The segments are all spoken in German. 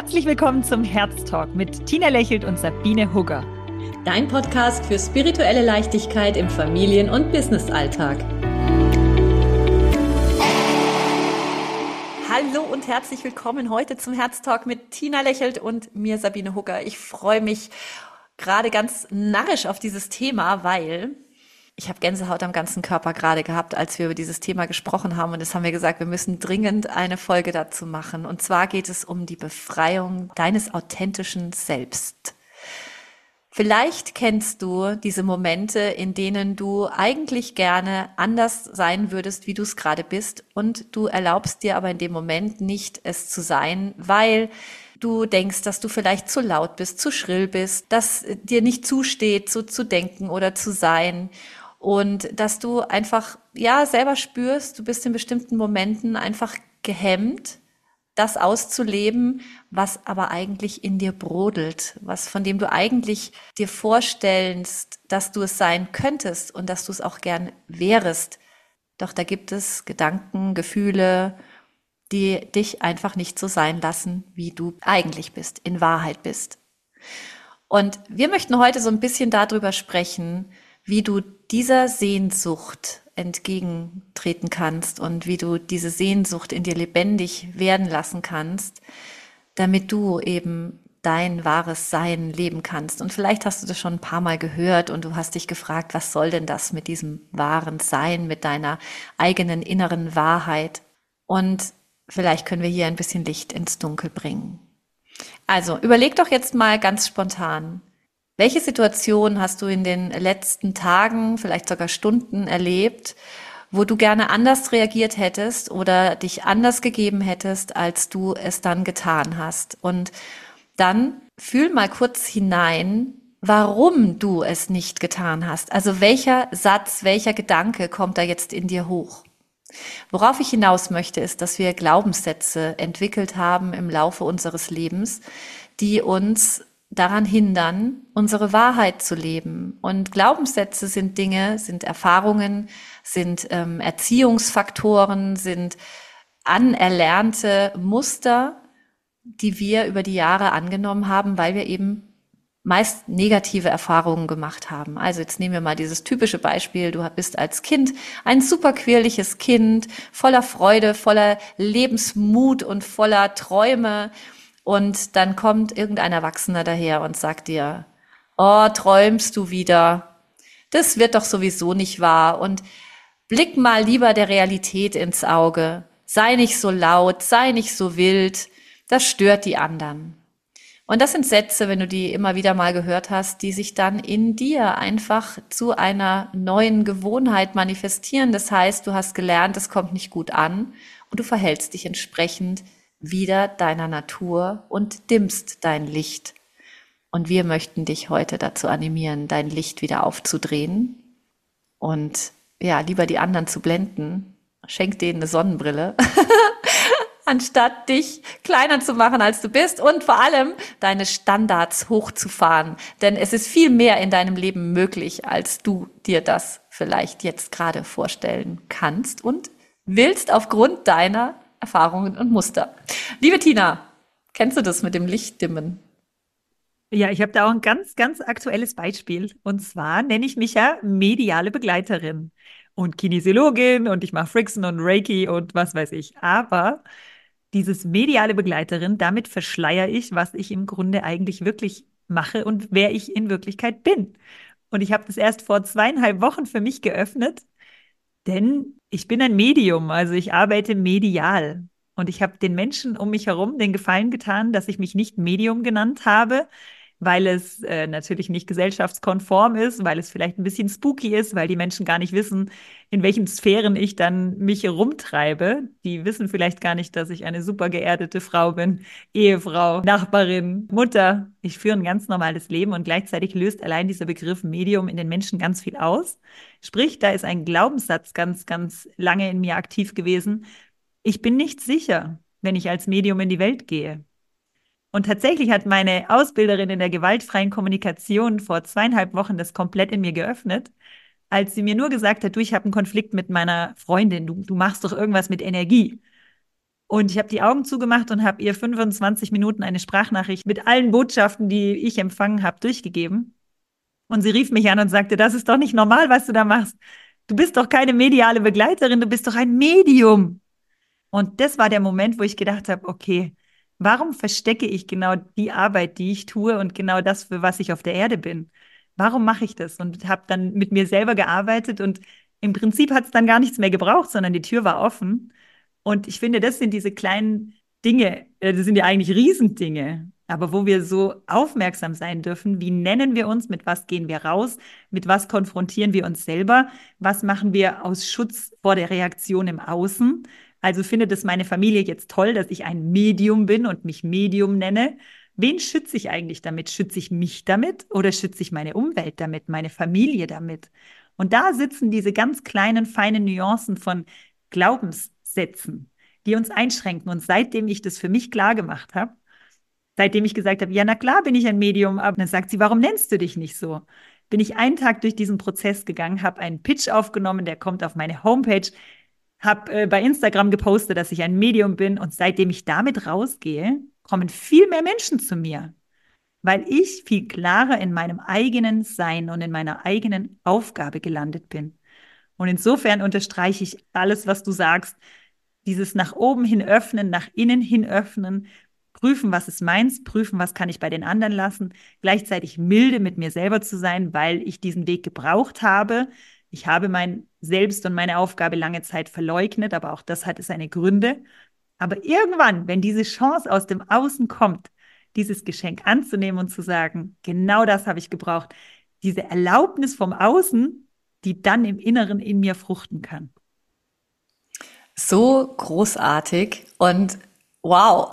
Herzlich willkommen zum Herztalk mit Tina Lächelt und Sabine Hugger. Dein Podcast für spirituelle Leichtigkeit im Familien- und Businessalltag. Hallo und herzlich willkommen heute zum Herztalk mit Tina Lächelt und mir, Sabine Hugger. Ich freue mich gerade ganz narrisch auf dieses Thema, weil ich habe Gänsehaut am ganzen Körper gerade gehabt, als wir über dieses Thema gesprochen haben. Und das haben wir gesagt, wir müssen dringend eine Folge dazu machen. Und zwar geht es um die Befreiung deines authentischen Selbst. Vielleicht kennst du diese Momente, in denen du eigentlich gerne anders sein würdest, wie du es gerade bist. Und du erlaubst dir aber in dem Moment nicht, es zu sein, weil du denkst, dass du vielleicht zu laut bist, zu schrill bist, dass dir nicht zusteht, so zu denken oder zu sein. Und dass du einfach, selber spürst, du bist in bestimmten Momenten einfach gehemmt, das auszuleben, was aber eigentlich in dir brodelt, von dem du eigentlich dir vorstellst, dass du es sein könntest und dass du es auch gern wärest. Doch da gibt es Gedanken, Gefühle, die dich einfach nicht so sein lassen, wie du eigentlich bist, in Wahrheit bist. Und wir möchten heute so ein bisschen darüber sprechen, wie du dieser Sehnsucht entgegentreten kannst und wie du diese Sehnsucht in dir lebendig werden lassen kannst, damit du eben dein wahres Sein leben kannst. Und vielleicht hast du das schon ein paar Mal gehört und du hast dich gefragt, was soll denn das mit diesem wahren Sein, mit deiner eigenen inneren Wahrheit? Und vielleicht können wir hier ein bisschen Licht ins Dunkel bringen. Also überleg doch jetzt mal ganz spontan, welche Situation hast du in den letzten Tagen, vielleicht sogar Stunden erlebt, wo du gerne anders reagiert hättest oder dich anders gegeben hättest, als du es dann getan hast? Und dann fühl mal kurz hinein, warum du es nicht getan hast. Also welcher Satz, welcher Gedanke kommt da jetzt in dir hoch? Worauf ich hinaus möchte, ist, dass wir Glaubenssätze entwickelt haben im Laufe unseres Lebens, die uns daran hindern, unsere Wahrheit zu leben. Und Glaubenssätze sind Dinge, sind Erfahrungen, sind Erziehungsfaktoren, sind anerlernte Muster, die wir über die Jahre angenommen haben, weil wir eben meist negative Erfahrungen gemacht haben. Also jetzt nehmen wir mal dieses typische Beispiel, du bist als Kind ein super quirliges Kind, voller Freude, voller Lebensmut und voller Träume. Und dann kommt irgendein Erwachsener daher und sagt dir, oh, träumst du wieder? Das wird doch sowieso nicht wahr. Und blick mal lieber der Realität ins Auge. Sei nicht so laut, sei nicht so wild. Das stört die anderen. Und das sind Sätze, wenn du die immer wieder mal gehört hast, die sich dann in dir einfach zu einer neuen Gewohnheit manifestieren. Das heißt, du hast gelernt, es kommt nicht gut an und du verhältst dich entsprechend wieder deiner Natur und dimmst dein Licht. Und wir möchten dich heute dazu animieren, dein Licht wieder aufzudrehen und lieber die anderen zu blenden. Schenk denen eine Sonnenbrille, anstatt dich kleiner zu machen, als du bist und vor allem deine Standards hochzufahren. Denn es ist viel mehr in deinem Leben möglich, als du dir das vielleicht jetzt gerade vorstellen kannst und willst aufgrund deiner Erfahrungen und Muster. Liebe Tina, kennst du das mit dem Lichtdimmen? Ja, ich habe da auch ein ganz, ganz aktuelles Beispiel. Und zwar nenne ich mich ja mediale Begleiterin und Kinesiologin und ich mache Frickson und Reiki und was weiß ich. Aber dieses mediale Begleiterin, damit verschleiere ich, was ich im Grunde eigentlich wirklich mache und wer ich in Wirklichkeit bin. Und ich habe das erst vor 2,5 Wochen für mich geöffnet, denn ich bin ein Medium, also ich arbeite medial. Und ich habe den Menschen um mich herum den Gefallen getan, dass ich mich nicht Medium genannt habe, weil es natürlich nicht gesellschaftskonform ist, weil es vielleicht ein bisschen spooky ist, weil die Menschen gar nicht wissen, in welchen Sphären ich dann mich rumtreibe. Die wissen vielleicht gar nicht, dass ich eine super geerdete Frau bin, Ehefrau, Nachbarin, Mutter. Ich führe ein ganz normales Leben und gleichzeitig löst allein dieser Begriff Medium in den Menschen ganz viel aus. Sprich, da ist ein Glaubenssatz ganz, ganz lange in mir aktiv gewesen. Ich bin nicht sicher, wenn ich als Medium in die Welt gehe. Und tatsächlich hat meine Ausbilderin in der gewaltfreien Kommunikation vor 2,5 Wochen das komplett in mir geöffnet, als sie mir nur gesagt hat, du, ich habe einen Konflikt mit meiner Freundin, du machst doch irgendwas mit Energie. Und ich habe die Augen zugemacht und habe ihr 25 Minuten eine Sprachnachricht mit allen Botschaften, die ich empfangen habe, durchgegeben. Und sie rief mich an und sagte, das ist doch nicht normal, was du da machst. Du bist doch keine mediale Begleiterin, du bist doch ein Medium. Und das war der Moment, wo ich gedacht habe, okay, warum verstecke ich genau die Arbeit, die ich tue und genau das, für was ich auf der Erde bin? Warum mache ich das? Und habe dann mit mir selber gearbeitet und im Prinzip hat es dann gar nichts mehr gebraucht, sondern die Tür war offen. Und ich finde, das sind diese kleinen Dinge, das sind ja eigentlich Riesendinge, aber wo wir so aufmerksam sein dürfen, wie nennen wir uns, mit was gehen wir raus, mit was konfrontieren wir uns selber, was machen wir aus Schutz vor der Reaktion im Außen. Also findet es meine Familie jetzt toll, dass ich ein Medium bin und mich Medium nenne. Wen schütze ich eigentlich damit? Schütze ich mich damit oder schütze ich meine Umwelt damit, meine Familie damit? Und da sitzen diese ganz kleinen, feinen Nuancen von Glaubenssätzen, die uns einschränken. Und seitdem ich das für mich klar gemacht habe, seitdem ich gesagt habe, ja, na klar bin ich ein Medium, aber dann sagt sie, warum nennst du dich nicht so? Bin ich einen Tag durch diesen Prozess gegangen, habe einen Pitch aufgenommen, der kommt auf meine Homepage, habe bei Instagram gepostet, dass ich ein Medium bin und seitdem ich damit rausgehe, kommen viel mehr Menschen zu mir, weil ich viel klarer in meinem eigenen Sein und in meiner eigenen Aufgabe gelandet bin. Und insofern unterstreiche ich alles, was du sagst, dieses nach oben hin öffnen, nach innen hin öffnen, prüfen, was ist meins, prüfen, was kann ich bei den anderen lassen, gleichzeitig milde mit mir selber zu sein, weil ich diesen Weg gebraucht habe. Ich habe mein Selbst und meine Aufgabe lange Zeit verleugnet, aber auch das hatte seine Gründe. Aber irgendwann, wenn diese Chance aus dem Außen kommt, dieses Geschenk anzunehmen und zu sagen, genau das habe ich gebraucht, diese Erlaubnis vom Außen, die dann im Inneren in mir fruchten kann. So großartig und wow.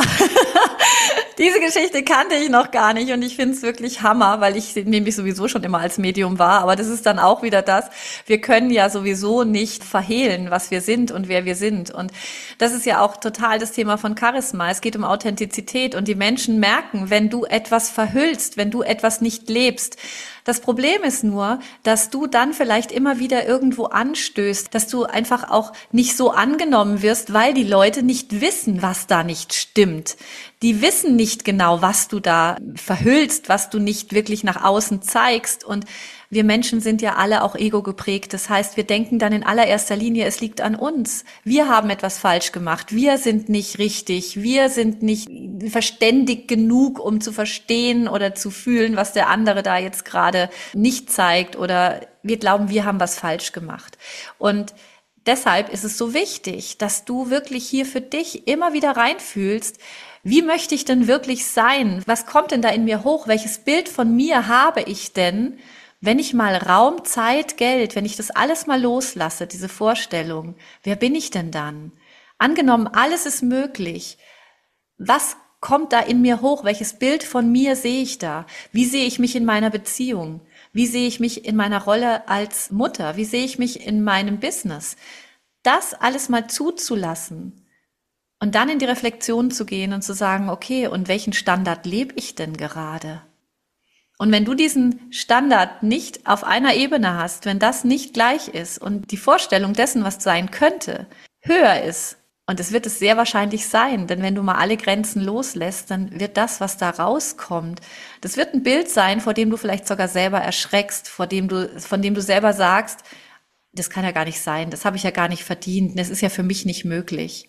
Diese Geschichte kannte ich noch gar nicht und ich finde es wirklich Hammer, weil ich nämlich sowieso schon immer als Medium war. Aber das ist dann auch wieder das, wir können ja sowieso nicht verhehlen, was wir sind und wer wir sind. Und das ist ja auch total das Thema von Charisma. Es geht um Authentizität und die Menschen merken, wenn du etwas verhüllst, wenn du etwas nicht lebst. Das Problem ist nur, dass du dann vielleicht immer wieder irgendwo anstößt, dass du einfach auch nicht so angenommen wirst, weil die Leute nicht wissen, was da nicht stimmt. Die wissen nicht genau, was du da verhüllst, was du nicht wirklich nach außen zeigst. Und wir Menschen sind ja alle auch ego geprägt. Das heißt, wir denken dann in allererster Linie, es liegt an uns. Wir haben etwas falsch gemacht. Wir sind nicht richtig. Wir sind nicht verständig genug, um zu verstehen oder zu fühlen, was der andere da jetzt gerade nicht zeigt. Oder wir glauben, wir haben was falsch gemacht. Und deshalb ist es so wichtig, dass du wirklich hier für dich immer wieder reinfühlst, wie möchte ich denn wirklich sein? Was kommt denn da in mir hoch? Welches Bild von mir habe ich denn, wenn ich mal Raum, Zeit, Geld, wenn ich das alles mal loslasse, diese Vorstellung, wer bin ich denn dann? Angenommen, alles ist möglich. Was kommt da in mir hoch? Welches Bild von mir sehe ich da? Wie sehe ich mich in meiner Beziehung? Wie sehe ich mich in meiner Rolle als Mutter? Wie sehe ich mich in meinem Business? Das alles mal zuzulassen. Und dann in die Reflexion zu gehen und zu sagen, okay, und welchen Standard lebe ich denn gerade? Und wenn du diesen Standard nicht auf einer Ebene hast, wenn das nicht gleich ist und die Vorstellung dessen, was sein könnte, höher ist, und es wird es sehr wahrscheinlich sein, denn wenn du mal alle Grenzen loslässt, dann wird das, was da rauskommt, das wird ein Bild sein, vor dem du vielleicht sogar selber erschreckst, von dem du selber sagst, das kann ja gar nicht sein, das habe ich ja gar nicht verdient, das ist ja für mich nicht möglich.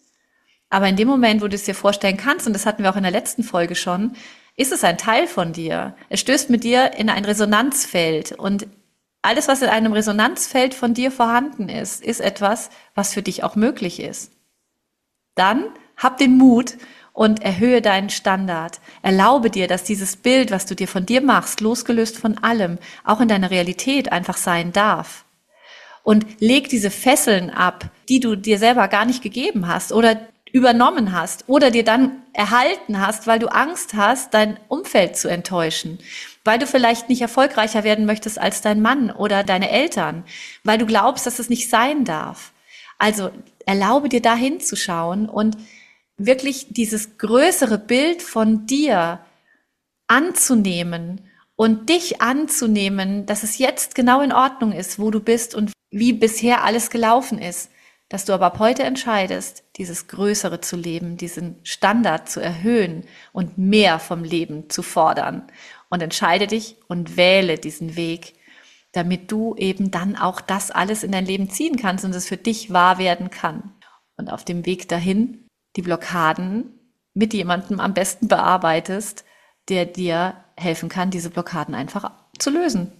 Aber in dem Moment, wo du es dir vorstellen kannst, und das hatten wir auch in der letzten Folge schon, ist es ein Teil von dir. Es stößt mit dir in ein Resonanzfeld. Und alles, was in einem Resonanzfeld von dir vorhanden ist, ist etwas, was für dich auch möglich ist. Dann hab den Mut und erhöhe deinen Standard. Erlaube dir, dass dieses Bild, was du dir von dir machst, losgelöst von allem, auch in deiner Realität einfach sein darf. Und leg diese Fesseln ab, die du dir selber gar nicht gegeben hast oder übernommen hast oder dir dann erhalten hast, weil du Angst hast, dein Umfeld zu enttäuschen, weil du vielleicht nicht erfolgreicher werden möchtest als dein Mann oder deine Eltern, weil du glaubst, dass es nicht sein darf. Also erlaube dir da hinzuschauen und wirklich dieses größere Bild von dir anzunehmen und dich anzunehmen, dass es jetzt genau in Ordnung ist, wo du bist und wie bisher alles gelaufen ist. dass du aber ab heute entscheidest, dieses Größere zu leben, diesen Standard zu erhöhen und mehr vom Leben zu fordern. Und entscheide dich und wähle diesen Weg, damit du eben dann auch das alles in dein Leben ziehen kannst und es für dich wahr werden kann. Und auf dem Weg dahin die Blockaden mit jemandem am besten bearbeitest, der dir helfen kann, diese Blockaden einfach zu lösen.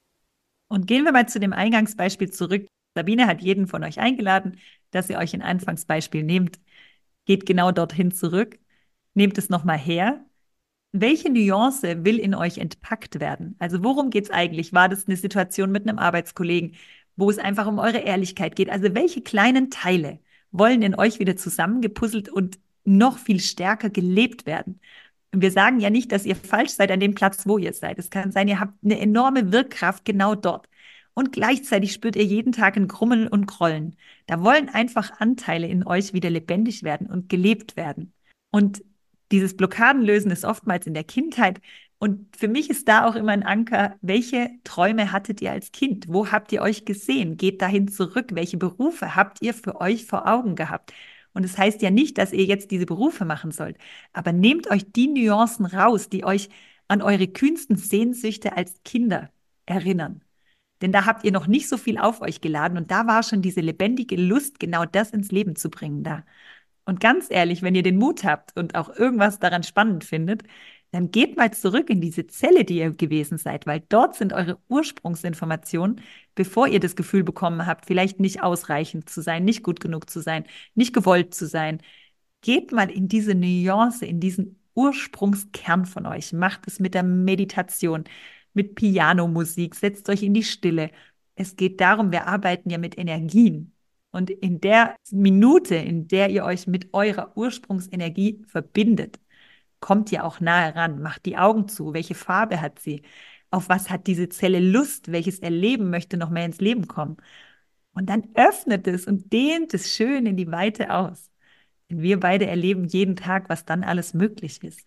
Und gehen wir mal zu dem Eingangsbeispiel zurück. Sabine hat jeden von euch eingeladen, dass ihr euch ein Anfangsbeispiel nehmt. Geht genau dorthin zurück. Nehmt es nochmal her. Welche Nuance will in euch entpackt werden? Also worum geht es eigentlich? War das eine Situation mit einem Arbeitskollegen, wo es einfach um eure Ehrlichkeit geht? Also welche kleinen Teile wollen in euch wieder zusammengepuzzelt und noch viel stärker gelebt werden? Und wir sagen ja nicht, dass ihr falsch seid an dem Platz, wo ihr seid. Es kann sein, ihr habt eine enorme Wirkkraft genau dort. Und gleichzeitig spürt ihr jeden Tag ein Grummeln und Grollen. Da wollen einfach Anteile in euch wieder lebendig werden und gelebt werden. Und dieses Blockadenlösen ist oftmals in der Kindheit. Und für mich ist da auch immer ein Anker, welche Träume hattet ihr als Kind? Wo habt ihr euch gesehen? Geht dahin zurück. Welche Berufe habt ihr für euch vor Augen gehabt? Und es heißt ja nicht, dass ihr jetzt diese Berufe machen sollt, aber nehmt euch die Nuancen raus, die euch an eure kühnsten Sehnsüchte als Kinder erinnern. Denn da habt ihr noch nicht so viel auf euch geladen und da war schon diese lebendige Lust, genau das ins Leben zu bringen da. Und ganz ehrlich, wenn ihr den Mut habt und auch irgendwas daran spannend findet, dann geht mal zurück in diese Zelle, die ihr gewesen seid, weil dort sind eure Ursprungsinformationen, bevor ihr das Gefühl bekommen habt, vielleicht nicht ausreichend zu sein, nicht gut genug zu sein, nicht gewollt zu sein. Geht mal in diese Nuance, in diesen Ursprungskern von euch. Macht es mit der Meditation, mit Pianomusik, setzt euch in die Stille. Es geht darum, wir arbeiten ja mit Energien. Und in der Minute, in der ihr euch mit eurer Ursprungsenergie verbindet, kommt ihr auch nahe ran. Macht die Augen zu. Welche Farbe hat sie? Auf was hat diese Zelle Lust? Welches Erleben möchte noch mehr ins Leben kommen? Und dann öffnet es und dehnt es schön in die Weite aus. Denn wir beide erleben jeden Tag, was dann alles möglich ist.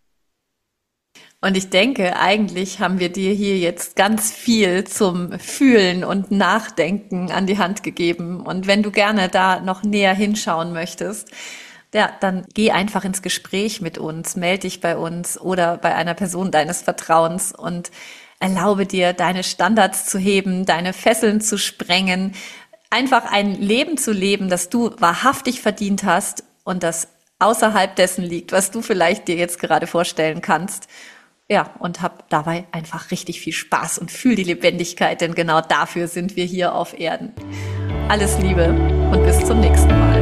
Und ich denke, eigentlich haben wir dir hier jetzt ganz viel zum Fühlen und Nachdenken an die Hand gegeben. Und wenn du gerne da noch näher hinschauen möchtest, ja, dann geh einfach ins Gespräch mit uns, melde dich bei uns oder bei einer Person deines Vertrauens und erlaube dir, deine Standards zu heben, deine Fesseln zu sprengen, einfach ein Leben zu leben, das du wahrhaftig verdient hast und das außerhalb dessen liegt, was du vielleicht dir jetzt gerade vorstellen kannst. Ja, und hab dabei einfach richtig viel Spaß und fühl die Lebendigkeit, denn genau dafür sind wir hier auf Erden. Alles Liebe und bis zum nächsten Mal.